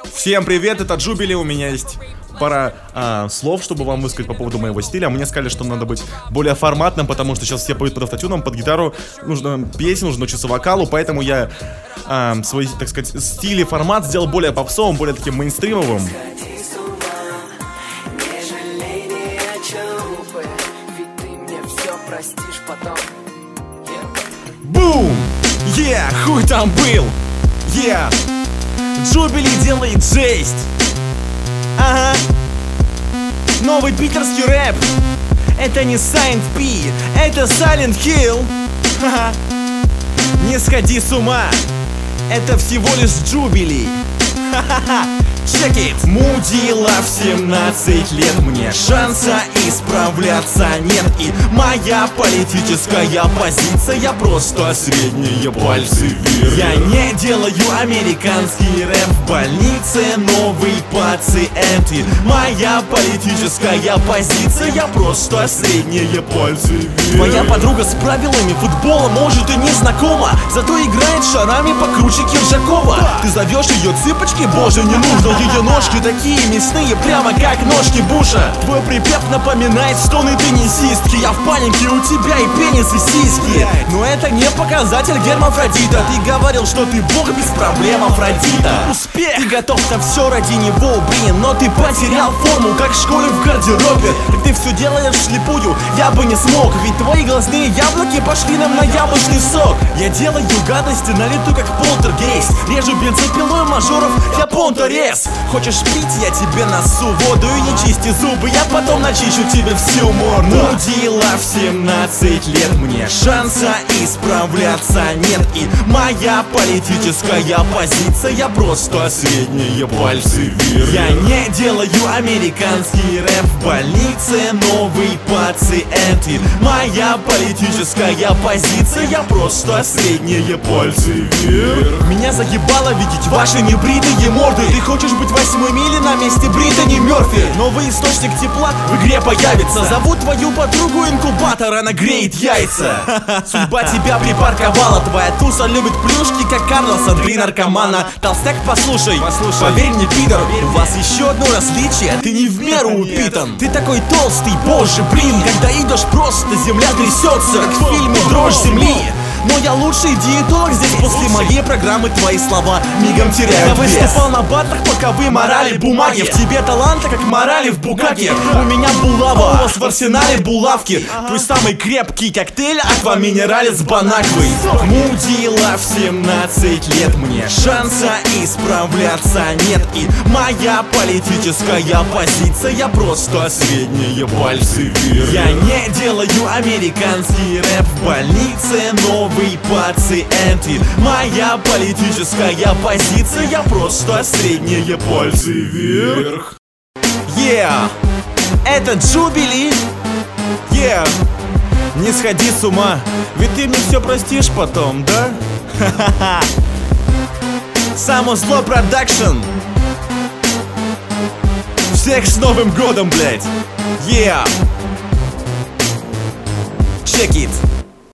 Всем привет, это Джубили, у меня есть пара слов, чтобы вам высказать по поводу моего стиля. Мне сказали, что надо быть более форматным, потому что сейчас все поют под автотюном, под гитару. Нужно петь, нужно учиться вокалу, поэтому я свой, так сказать, стиль и формат сделал более попсовым, более таким мейнстримовым. Бум! Хуй там был! Джубили делает жесть! Ага! Новый питерский рэп! Это не Saint P, это Silent Hill! Ха-ха! Не сходи с ума! Это всего лишь Джубили! Ха-ха-ха! Check it! Мудила в 17 лет, мне шанса исправляться нет. И моя политическая позиция просто средние пальцы вверх. Я не делаю американский рэп, в больнице новый пациент. И моя политическая позиция просто средние пальцы вверх. Моя подруга с правилами футбола может и не знакома, зато играет шарами покруче Киржакова. Ты зовешь ее цыпочки, боже, не нужно. Ее ножки такие мясные, прямо как ножки Буша. Твой припев напоминает стоны теннисистки. Я в панике, у тебя и пенис, и сиськи. Но это не показатель гермафродита. Ты говорил, что ты бог без проблем, Афродита. Успех! Ты готов на все ради него, блин. Но ты потерял форму, как в школе в гардеробе. Как ты все делаешь вслепую, я бы не смог. Ведь твои глазные яблоки пошли нам на яблочный сок. Я делаю гадости на лету, как полтергейст. Режу бензопилой мажоров, я понторез. Хочешь пить, я тебе носу воду. И не чисти зубы, я потом начищу тебе всю морду. Мудила в 17 лет, мне шанса исправляться нет. И моя политическая позиция просто средние пальцы вверх. Я не делаю американский рэп, в больнице новый пациент. И моя политическая позиция просто средние пальцы вверх. Меня заебало видеть ваши небритые морды. Ты хочешь быть 8 мили на месте Британи Мёрфи. Новый источник тепла в игре появится. Зовут твою подругу инкубатор, она греет яйца. Судьба тебя припарковала, твоя туса любит плюшки, как Карлоса, 3 наркомана. Толстяк, послушай, поверь мне, пидор, у вас еще одно различие, ты не в меру упитан. Ты такой толстый, боже, блин, когда идешь просто, земля трясется, как в фильме «Дрожь земли». Но я лучший диетолог здесь. После моей программы твои слова мигом теряют вес. Я выступал на батлах, пока вы морали бумаги. В тебе таланта, как морали в букаке. У меня булава, у вас в арсенале булавки. Твой самый крепкий коктейль Аква Минерале с Бонаквой. Мудила в 17 лет, мне шанса исправляться нет. И моя политическая позиция просто средние пальцы вверх. Я не делаю американский рэп, в больнице новый пациент. И моя политическая позиция просто средние пальцы вверх. Это Джубили. Не сходи с ума, ведь ты мне все простишь потом, да? Ха-ха-ха. Само зло продакшн. Всех с Новым годом, блять. Check it.